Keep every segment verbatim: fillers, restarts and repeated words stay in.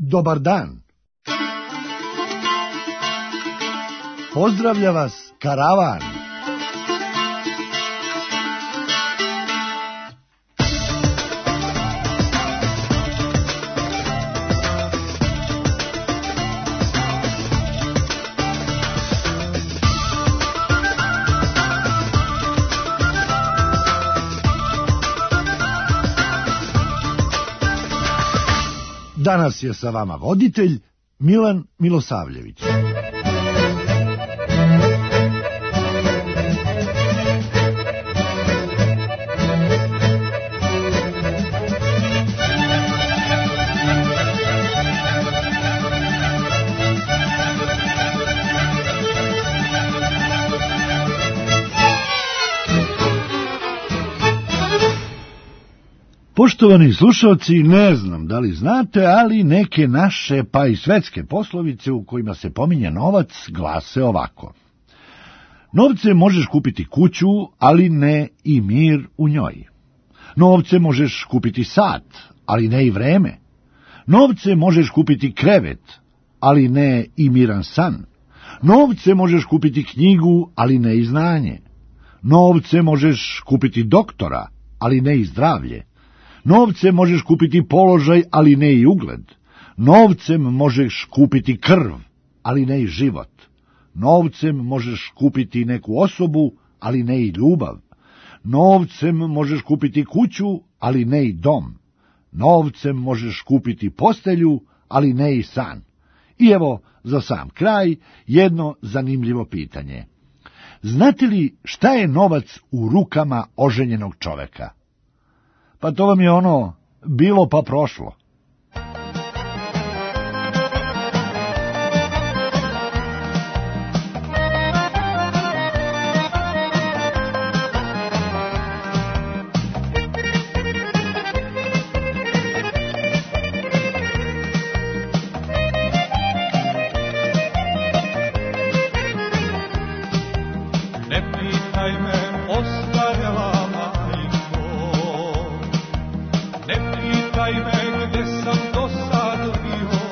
dobar dan. Pozdravlja vas karavan. Danas je sa vama voditelj Milan Milosavljević. Poštovani slušalci, ne znam da li znate, ali neke naše pa i svetske poslovice u kojima se pominje novac glase ovako. Novce možeš kupiti kuću, ali ne i mir u njoj. Novce možeš kupiti sat, ali ne i vreme. Novce možeš kupiti krevet, ali ne i miran san. Novce možeš kupiti knjigu, ali ne i znanje. Novce možeš kupiti doktora, ali ne i zdravlje. Novce možeš kupiti položaj, ali ne i ugled. Novcem možeš kupiti krv, ali ne i život. Novcem možeš kupiti neku osobu, ali ne i ljubav. Novcem možeš kupiti kuću, ali ne i dom. Novcem možeš kupiti postelju, ali ne i san. I evo, za sam kraj, jedno zanimljivo pitanje. Znate li šta je novac u rukama oženjenog čoveka? Pa to vam je ono, bilo pa prošlo. Ne pitaj me, ostarjela majko, ne pitaj me gde sam do sad bio,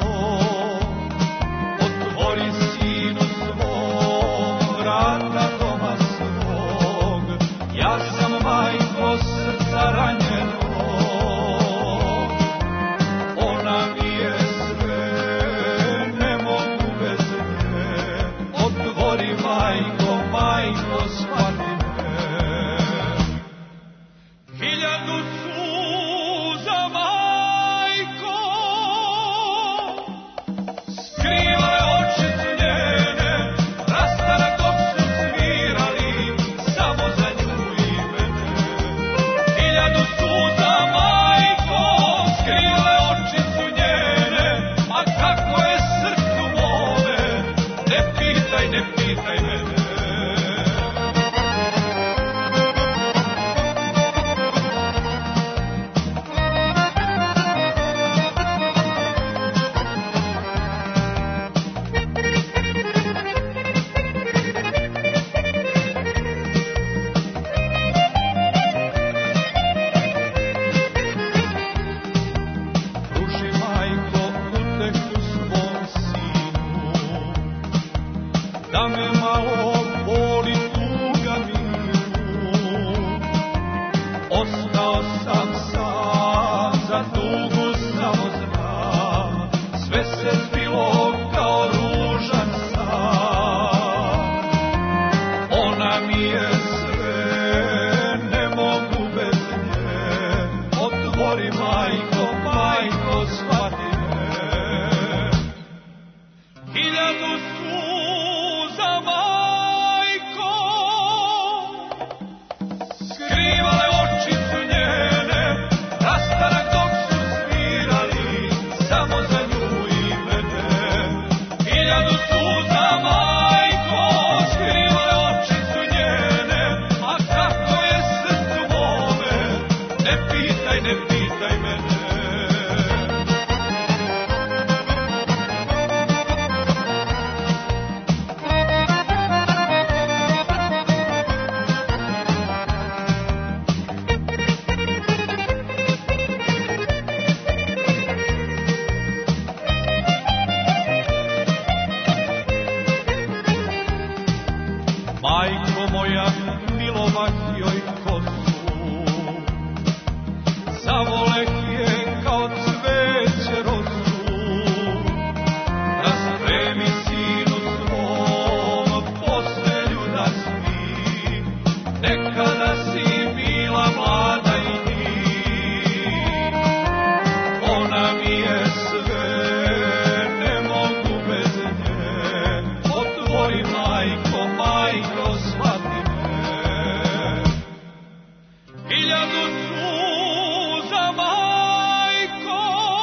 otvori sinu svom vrata doma svog, ja sam majko srca ranjeno, ona mi je sve, ne mogu bez nje, otvori majko, majko shvati me, hiljadu suza majko, skrivale oči su njene, rastane dok su svirali, samo za nju i mene. Hiljadu suza majko, skrivale oči su njene, a kako je srcu mome, ne pitaj, ne pitaj mene. Pruži majko utehu svom sinu, da me malo boli tuga miru. Ostao sam sam, za tugu samo znam, sve se zbilo kao ružan san. Ona mi je sve, ne mogu bez nje, otvori majko, majko shvati me. Hiljadu suza majko, moja milovah joj kosu. Zavoleh je kao cveće rosu, raspremi sinu svom postelju da spi, nekada si bila mlada i ni. Ona mi je sve, ne mogu bez nje, otvori majko, majko, shvati me. Hiljadu suza, majko,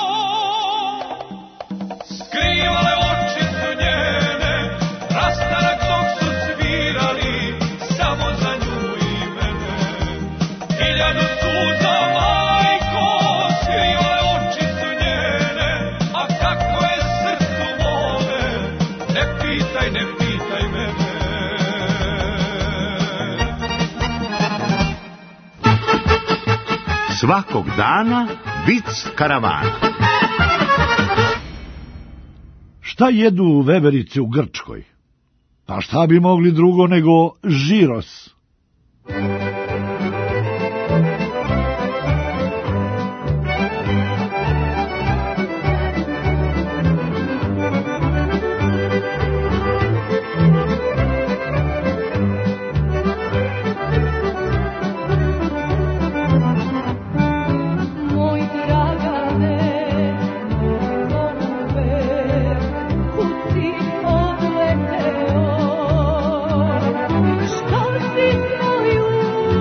skrivale oči su njene, rastanak dok su svirali, samo za nju i mene. Hiljadu suza, majko, skrivale oči su njene, a kako je srcu mome, ne pitaj, ne pitaj mene. Svakog dana vic karavana. Šta jedu veverice u Grčkoj? Pa šta bi mogli drugo nego žiros? Moj Dragane, golube, kud si odleteo? Što si moju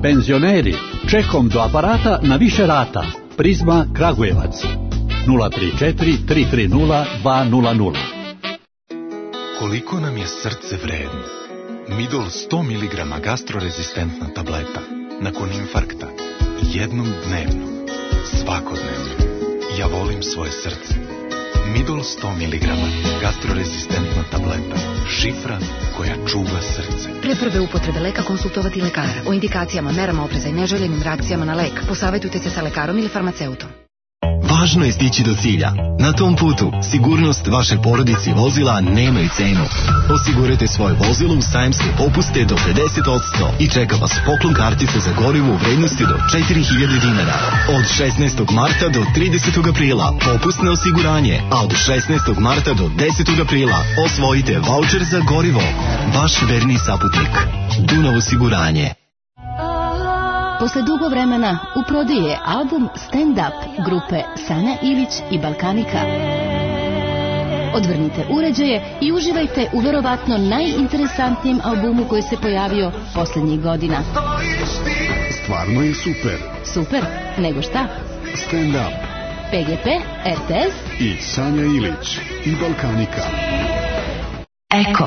Penzioneri, čekom do aparata na više rata. Prizma Kragujevac. nula tri četiri tri tri nula dva nula nula. Koliko nam je srce vredno. Midol sto miligrama gastrorezistentna tableta. Nakon infarkta. Jednom dnevno. Svakodnevno. Ja volim svoje srce. Midol sto miligrama gastrorezistentna tableta. Šifra koja čuva srce. Pre prve upotrebe leka konsultovati lekara. O indikacijama, merama opreza i neželjenim reakcijama na lek posavajtujte se sa lekarom ili farmaceutom. Važno je stići do cilja. Na tom putu sigurnost vaše porodice i vozila nemaju cenu. Osigurajte svoje vozilo u sajamske popuste do pedeset posto i čeka vas poklon kartice za gorivo u vrednosti do četiri hiljade dinara. Od šesnaestog marta do tridesetog aprila popustno osiguranje, a od šesnaestog marta do desetog aprila osvojite vaučer za gorivo. Vaš verni saputnik. Dunav osiguranje. Posle dugo vremena u prodiji je album Stand Up grupe Sanja Ilić i Balkanika. Odvrnite uređaje i uživajte u verovatno najinteresantnijem albumu koji se pojavio posljednjih godina. Stvarno je super. Super? Nego šta? Stand Up. P G P, R T S i Sanja Ilić i Balkanika. Eko.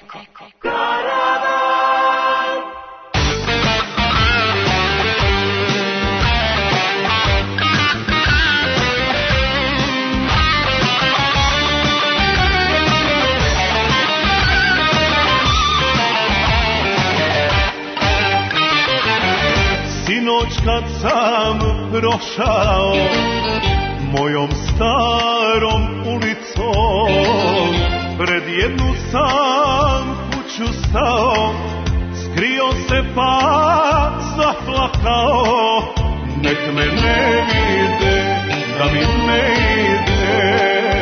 Sinoć kad sam prošao mojom starom ulicom, pred jednu sam kuću stao, skrio se pa zaplakao. Nek me ne vide, da mi ne ide,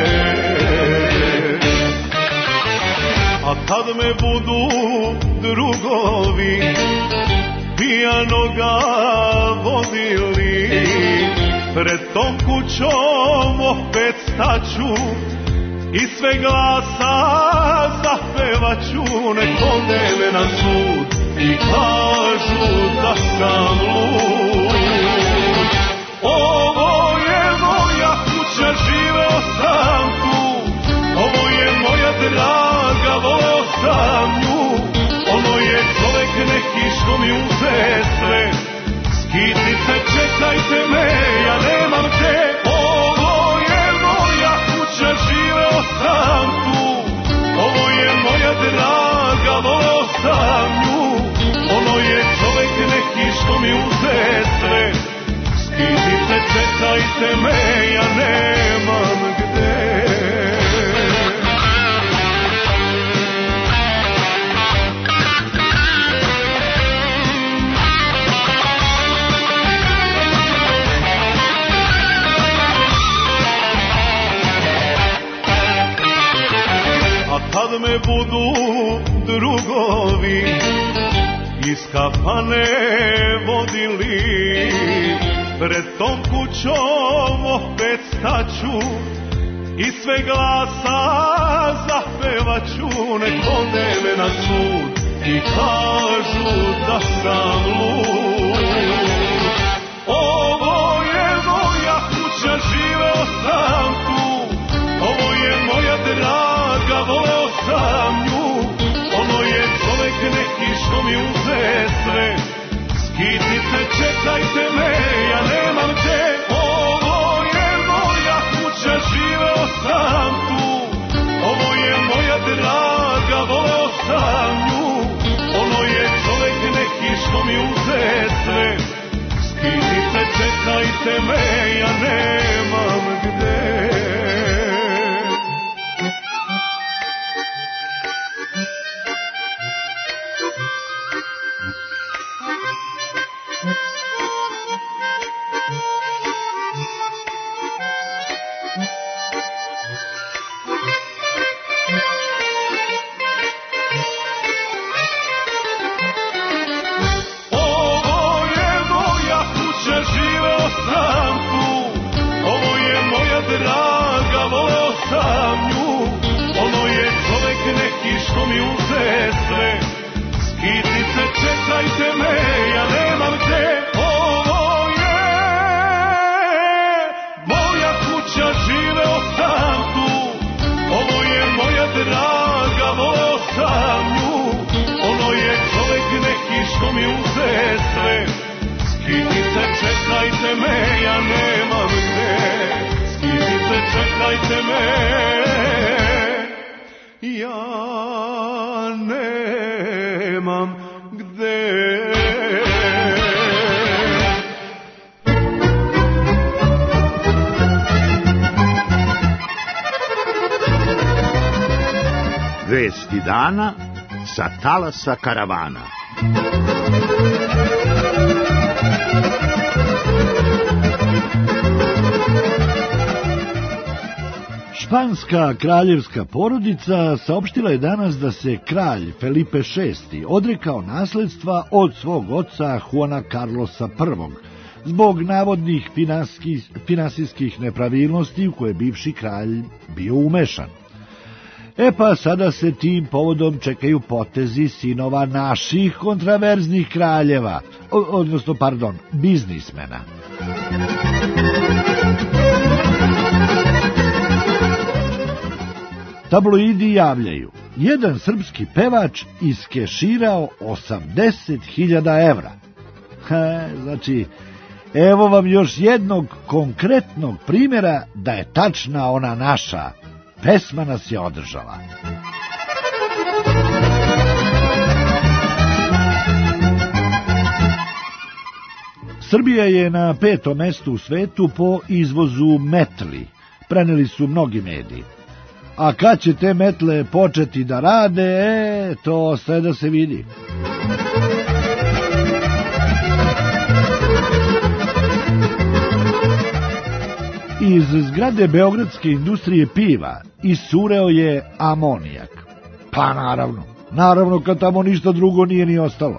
a kad me budu drugovi pijanoga vodili, pred tom kućom opet staću i sve glasa zapevaću. Nek ode me na sud i kažu da sam lud. Ovo je moja kuća, živeo sam tu, ovo je moja draga, voleo sam nju. Ono je čovek neki što mi uze sve, skitice čekajte me, ja nemam te. Ovo je moja kuća, živeo sam tu, ovo je moja draga, voleo sam nju. Ono je čovek neki što mi uze sve, skitice čekajte me, ja nemam gde. Kad me budu drugovi iz kafane vodili, pred tom kućom opet staću i sve glasa zapevaću. Nek ode me na sud i kažu da sam lud. Ovo je moja kuća, živeo sam tu, ovo je moja draga, voleo sam nju. Ono je čovek neki što mi uze sve, skitice čekajte me, ja nemam te. Ovo je moja kuća, živeo sam tu, ovo je moja draga, voleo sam nju. Ono je čovek neki što mi uze sve, skitice čekajte me, ja nemam gde. Što mi uze sve, skitice čekajte me, ja nemam te. se sve. Skitice, čekajte me, ja nemam gde. Skitice, čekajte me, ja nemam gde. Vesti dana sa talasa karavana. Španska kraljevska porodica saopštila je danas da se kralj Felipe šesti odrekao nasledstva od svog oca Juana Carlosa prvog zbog navodnih finansijskih nepravilnosti u koje je bivši kralj bio umešan. E pa sada se tim povodom čekaju potezi sinova naših kontraverznih kraljeva, odnosno, pardon, biznismena. Tabloidi javljaju, jedan srpski pevač iskeširao osamdeset hiljada evra. Ha, znači, evo vam još jednog konkretnog primjera da je tačna ona naša. Pesma nas je održala. Srbija je na petom mestu u svetu po izvozu metli, preneli su mnogi mediji. A kad će te metle početi da rade, e, to ostaje da se vidi. Iz zgrade Beogradske industrije piva isureo je amonijak. Pa naravno, naravno kad tamo ništa drugo nije ni ostalo.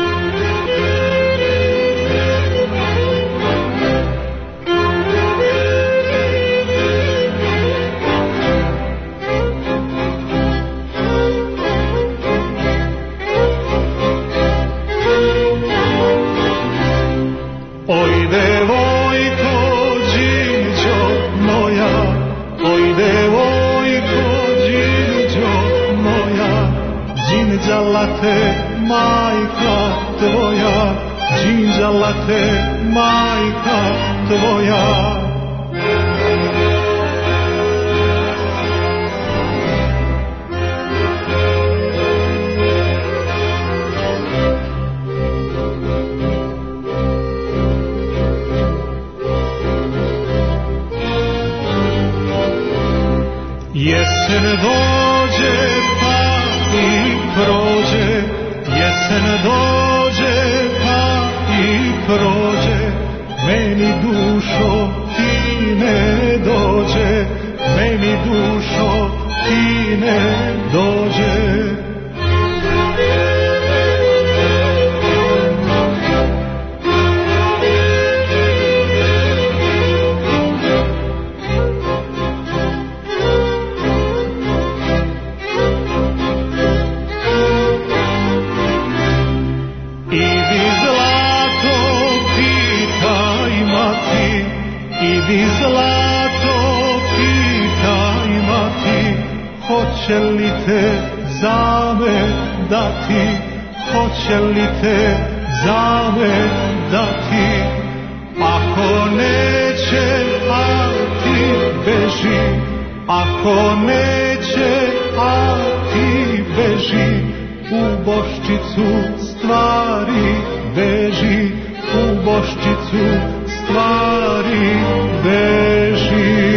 Late, majka tvoja, džinđa late, majka tvoja. Jesen dođe pa i prođe, jesen dođe pa i prođe, meni dušo ti ne dođe, meni dušo ti ne dođe. I zlato pitaj mati, hoće li te za me dati, hoće li te za me dati. Ako neće, a ti beži, ako neće, a ti beži, u Boščicu stvari beži, u Boščicu stvari beži.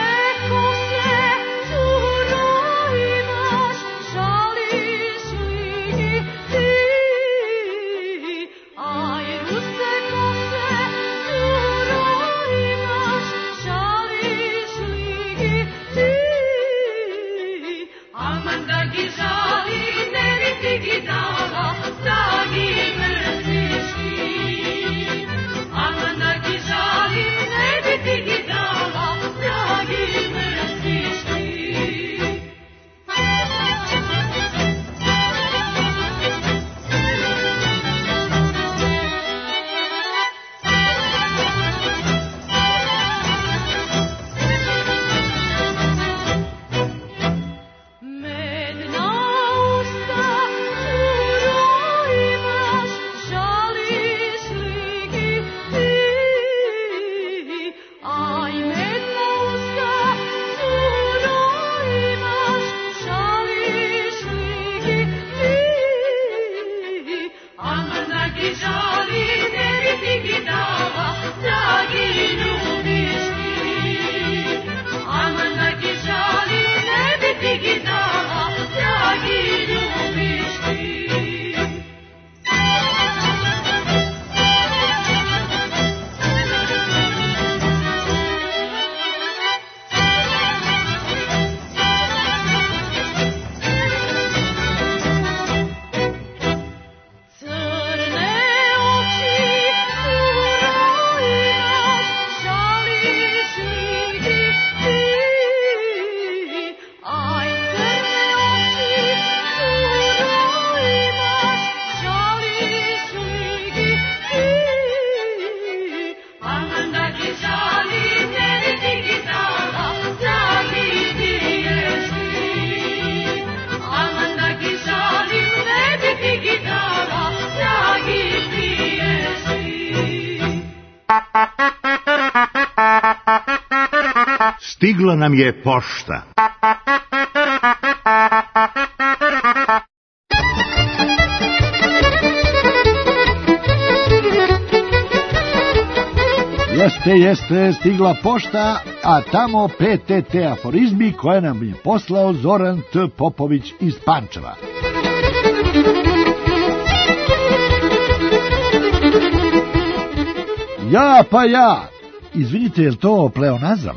Ruseko se, curo imaš, žališ li Stigla nam je pošta. Jeste, jeste, stigla pošta, a tamo P T T aforizmi koje nam je poslao Zoran T. Popović iz Pančeva. Ja pa ja, izvinite, je li to pleonazam?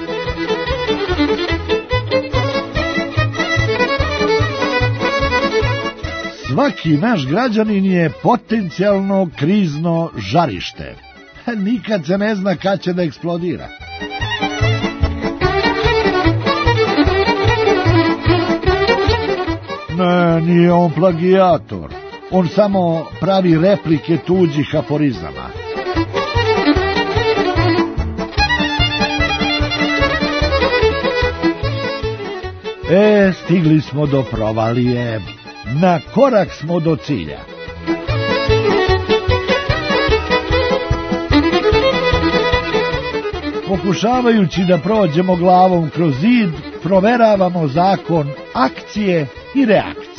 Svaki naš građanin je potencijalno krizno žarište. Nikad se ne zna kad će da eksplodira. Ne, nije on plagijator. On samo pravi replike tuđih aforizama. E, stigli smo do provalije. Na korak smo do cilja. Pokušavajući da prođemo glavom kroz zid, proveravamo zakon akcije i reakcije.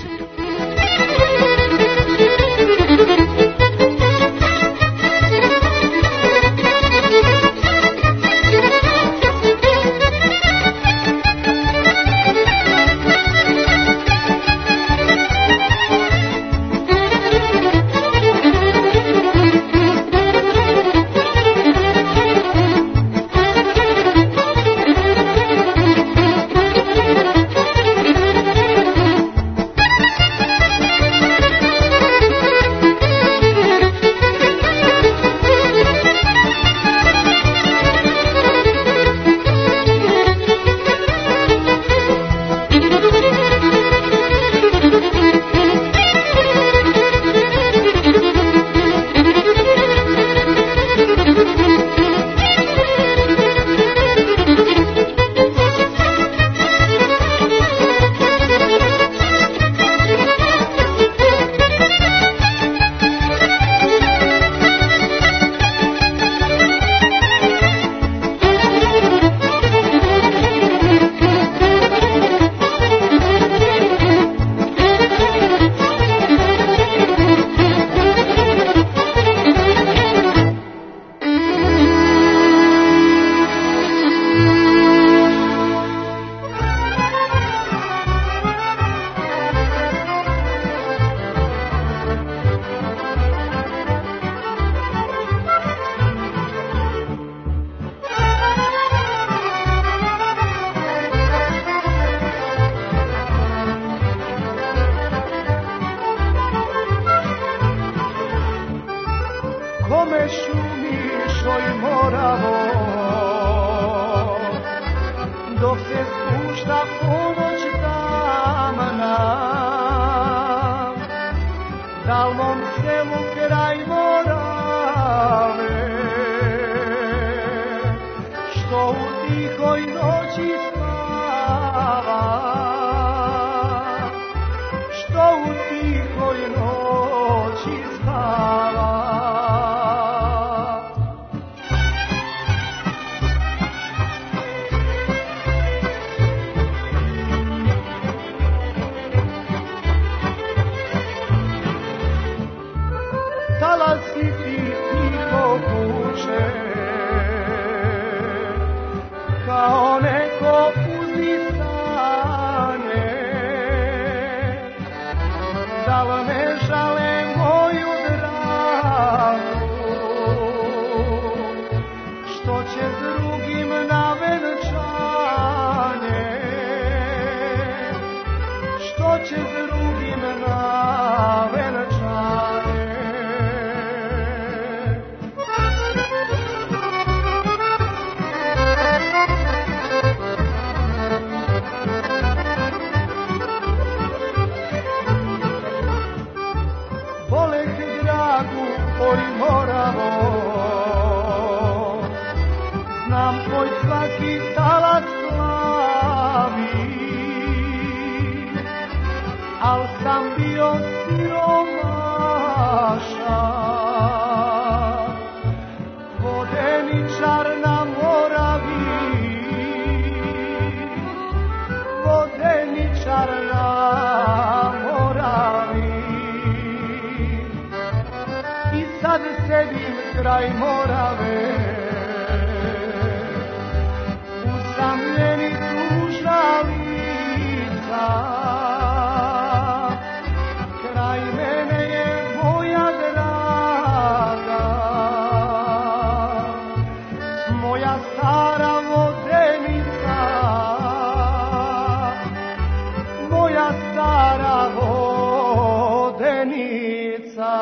Vodeničar na Moravi kad sedim kraj Morave, usamljeni tužna lica, kraj mene je moja draga, moja stara vodenica, moja stara vodenica.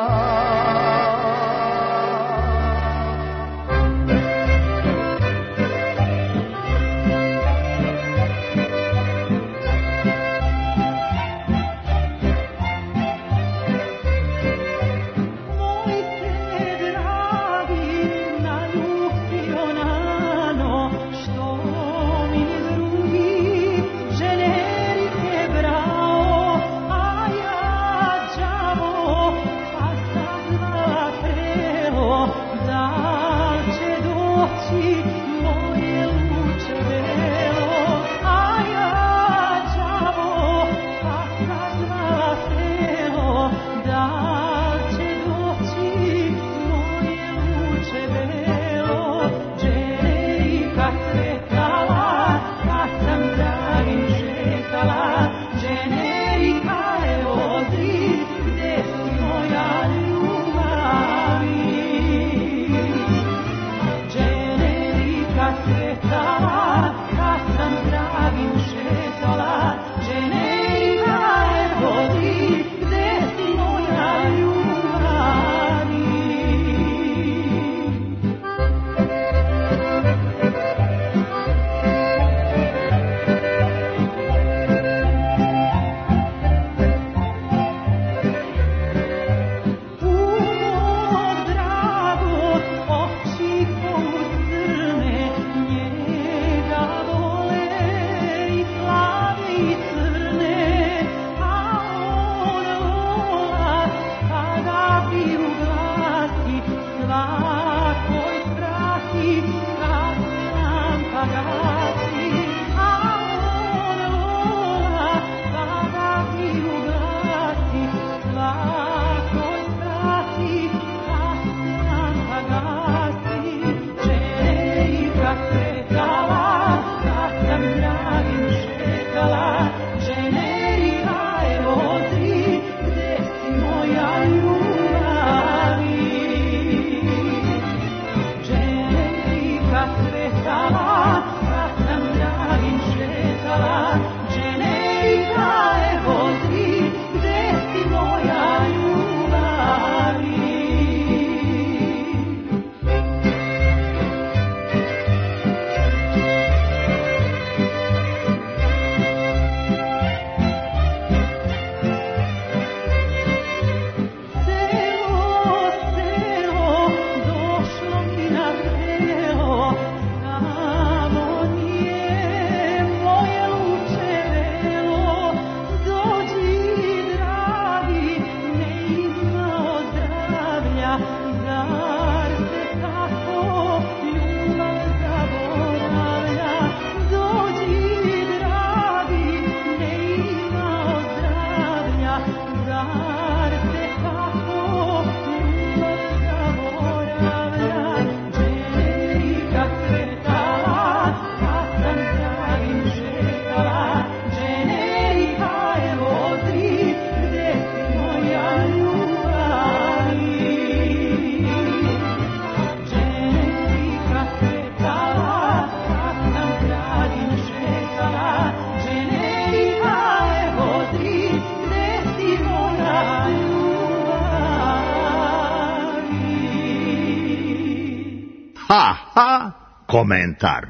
Ha, ha, komentar.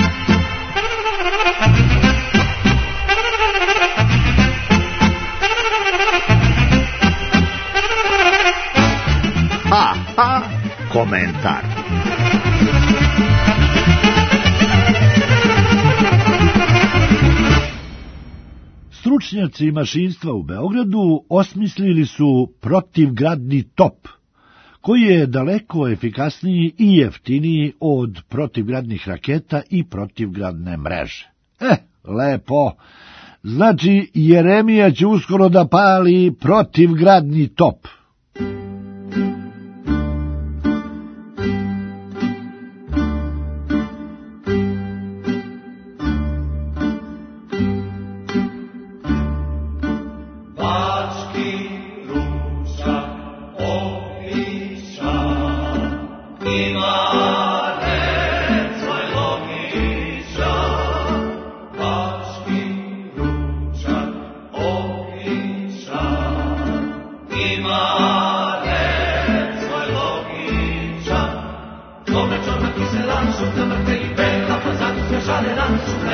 Ha, ha, komentar. Stručnjaci mašinstva u Beogradu osmislili su protivgradni top, koji je daleko efikasniji i jeftiniji od protivgradnih raketa i protivgradne mreže. Eh, lepo. Znači, Jeremija će uskoro da pali protivgradni top.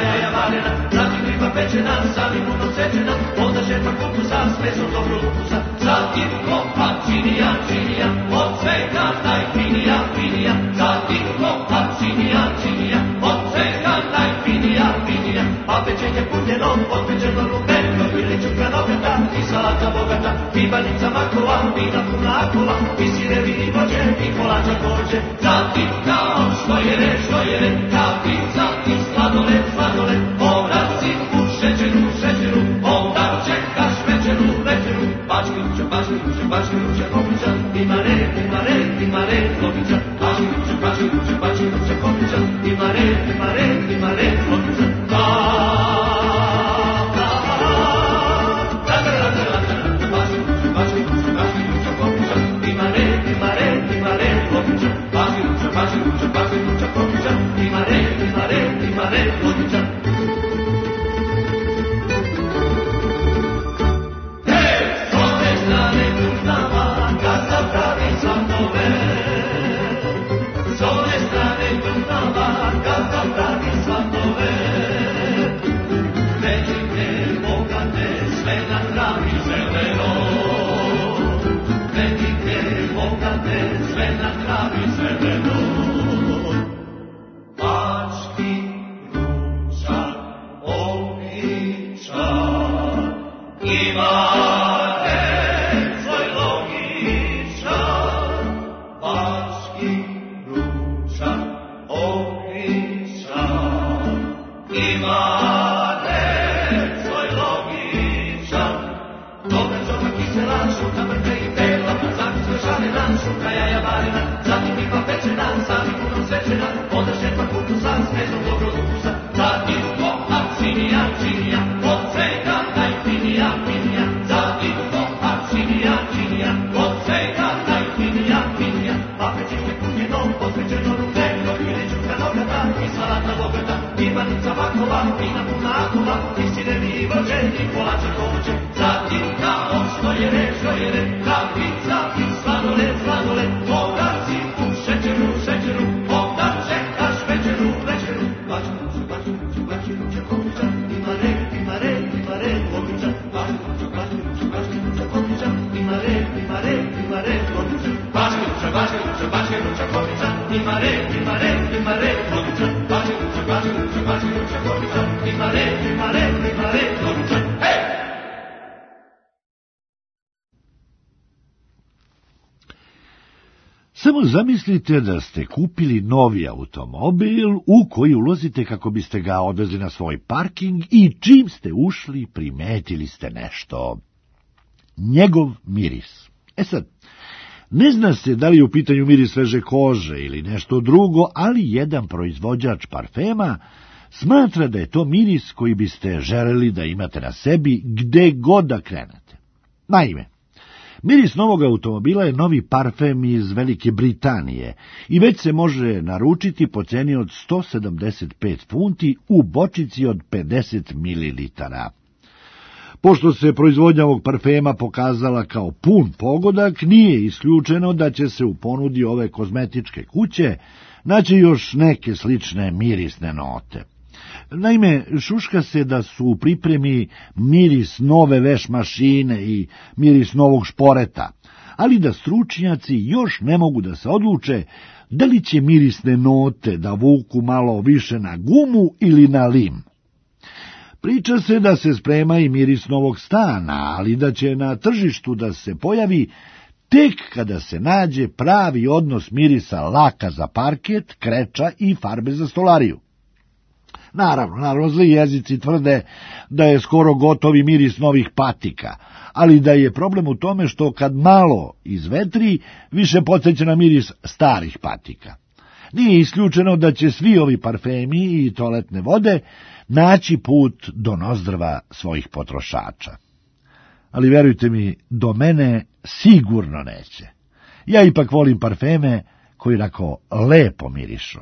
jaja varena, zatim riba pečena, sa limunom sečena, onda šepa kupusa, s mesom dobrog ukusa, zatim kopa činija, činija, od svega najfinija, finija, zatim kopa činija, činija, od svega najfinija, finija, a pečenje punjeno, potpečeno rumeno, ili čuka nogata, i salata bogata, i banica makova, vina puna akova, i sirevi i vođe, i kolača kođe, zatim kao što je re, što je re, kapica i sladoled, sladoled, oraci u šećeru, šećeru, onda čekaš večeru, večeru, bački ruče, bački ruče, bački ruče, kopića, ima red, ima red, ima red, kopića, bački ruče, bački ruče, bački ruče, kopića, ima red, ima red, ima red, kopića, da, da, da, da, da, da, da, bački ruče, bački ruče, bački ruče, kopića, ima red, ima red, ima red, kopića, bački ruče, bački ruče, bački ruče, kopića, ima red, ima red, ima red, kopića. Samo zamislite da ste kupili novi automobil u koji ulazite kako biste ga odvezli na svoj parking i čim ste ušli primetili ste nešto. Njegov miris. E sad, ne zna se da li je u pitanju miris sveže kože ili nešto drugo, ali jedan proizvođač parfema smatra da je to miris koji biste želeli da imate na sebi gde god da krenete. Naime, miris novog automobila je novi parfem iz Velike Britanije i već se može naručiti po ceni od sto sedamdeset pet funti u bočici od pedeset mililitara. Pošto se proizvodnja ovog parfema pokazala kao pun pogodak, nije isključeno da će se u ponudi ove kozmetičke kuće naći još neke slične mirisne note. Naime, šuška se da su u pripremi miris nove veš mašine i miris novog šporeta, ali da stručnjaci još ne mogu da se odluče da li će mirisne note da vuku malo više na gumu ili na lim. Priča se da se sprema i miris novog stana, ali da će na tržištu da se pojavi tek kada se nađe pravi odnos mirisa laka za parket, kreča i farbe za stolariju. Naravno, naravno, zli jezici tvrde da je skoro gotovi miris novih patika, ali da je problem u tome što kad malo izvetri, više podsjeća na miris starih patika. Nije isključeno da će svi ovi parfemi i toaletne vode naći put do nozdrva svojih potrošača. Ali verujte mi, do mene sigurno neće. Ja ipak volim parfeme koji onako lepo mirišu.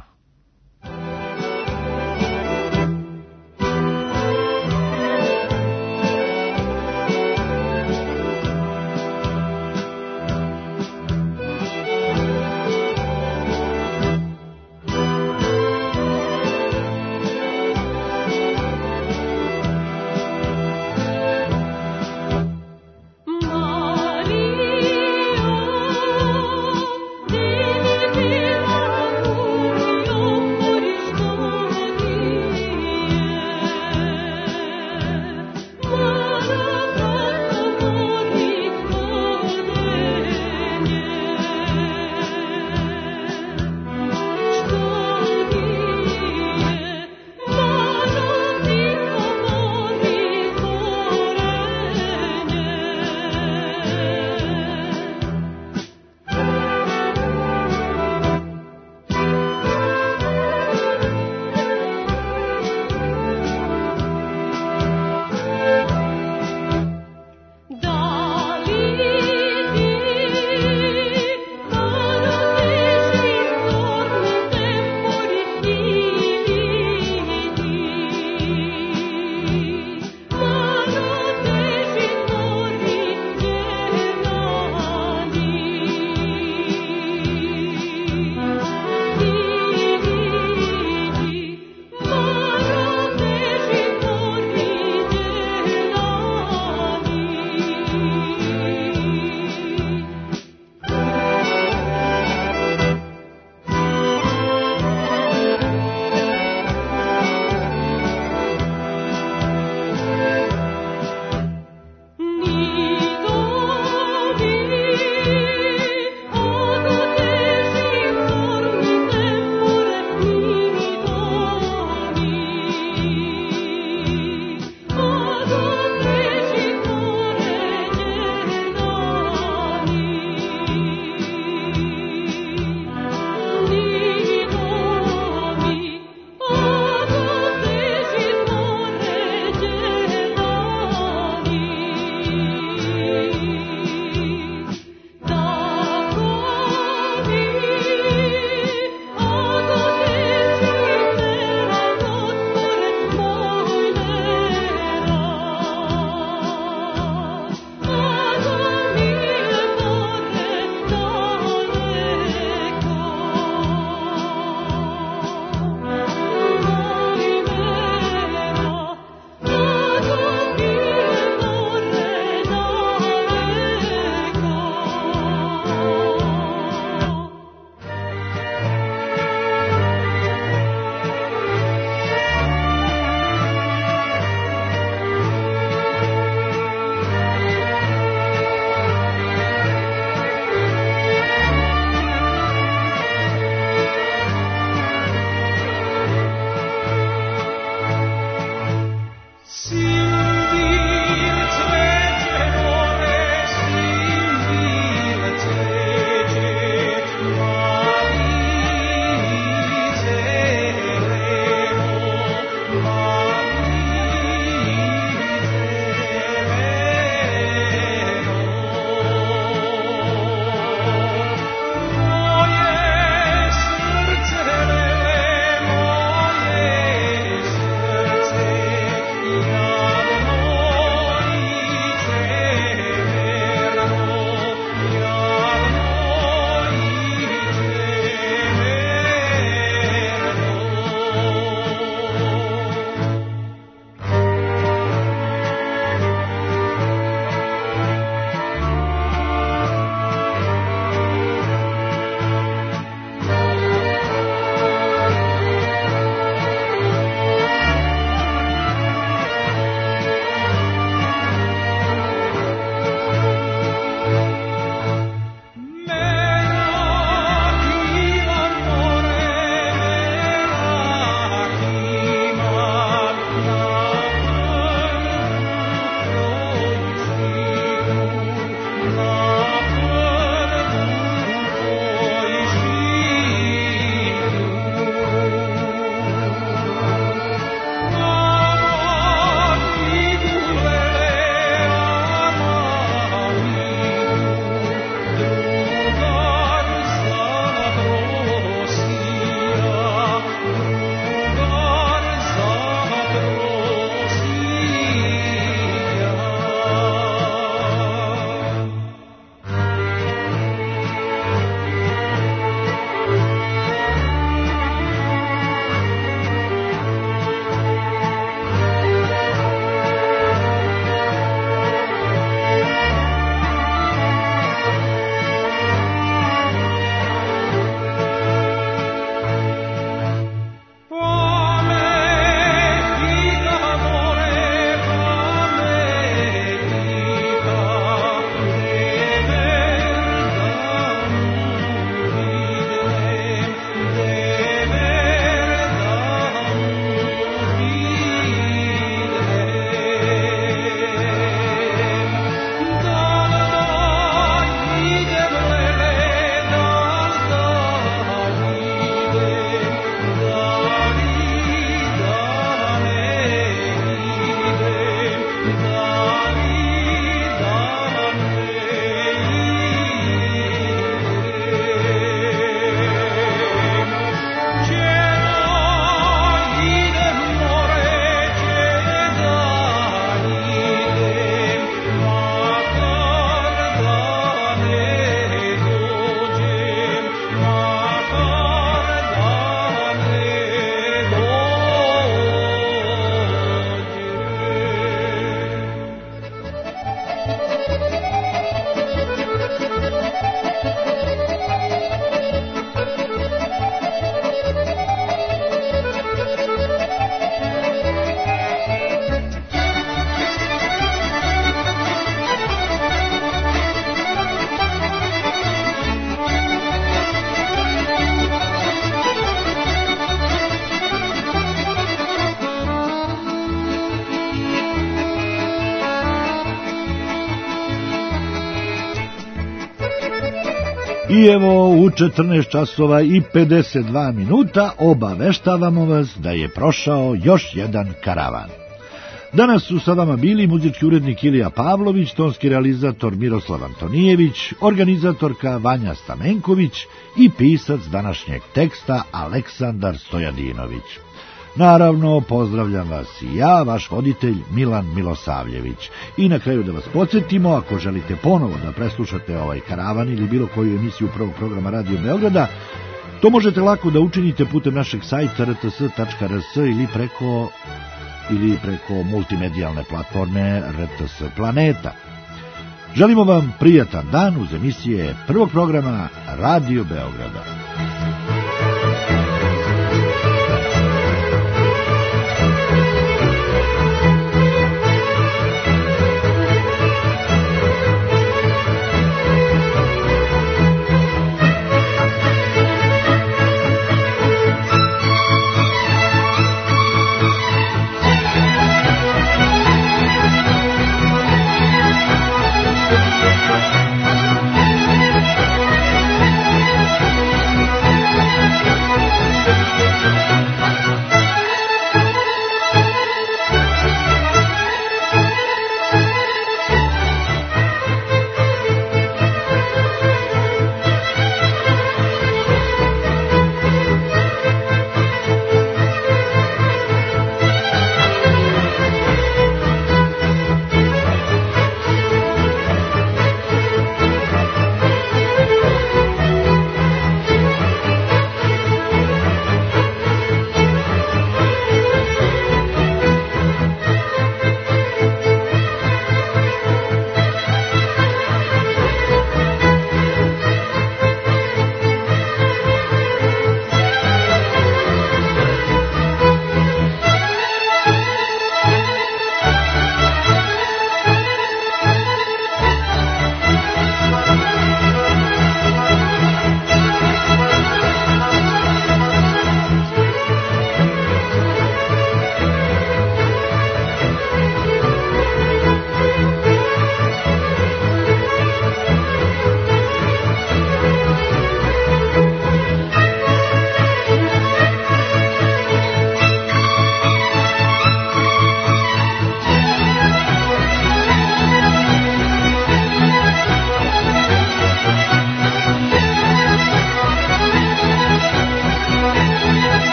I evo u četrnaest časova i pedeset dva minuta obaveštavamo vas da je prošao još jedan karavan. Danas su sa vama bili muzički urednik Ilija Pavlović, tonski realizator Miroslav Antonijević, organizatorka Vanja Stamenković i pisac današnjeg teksta Aleksandar Stojadinović. Naravno, pozdravljam vas i ja, vaš voditelj Milan Milosavljević. I na kraju da vas podsjetimo, ako želite ponovo da preslušate ovaj karavan ili bilo koju emisiju prvog programa Radio Beograda, to možete lako da učinite putem našeg sajta r t s tačka r s ili preko ili preko multimedijalne platforme R T S Planeta. Želimo vam prijatan dan uz emisije prvog programa Radio Beograda.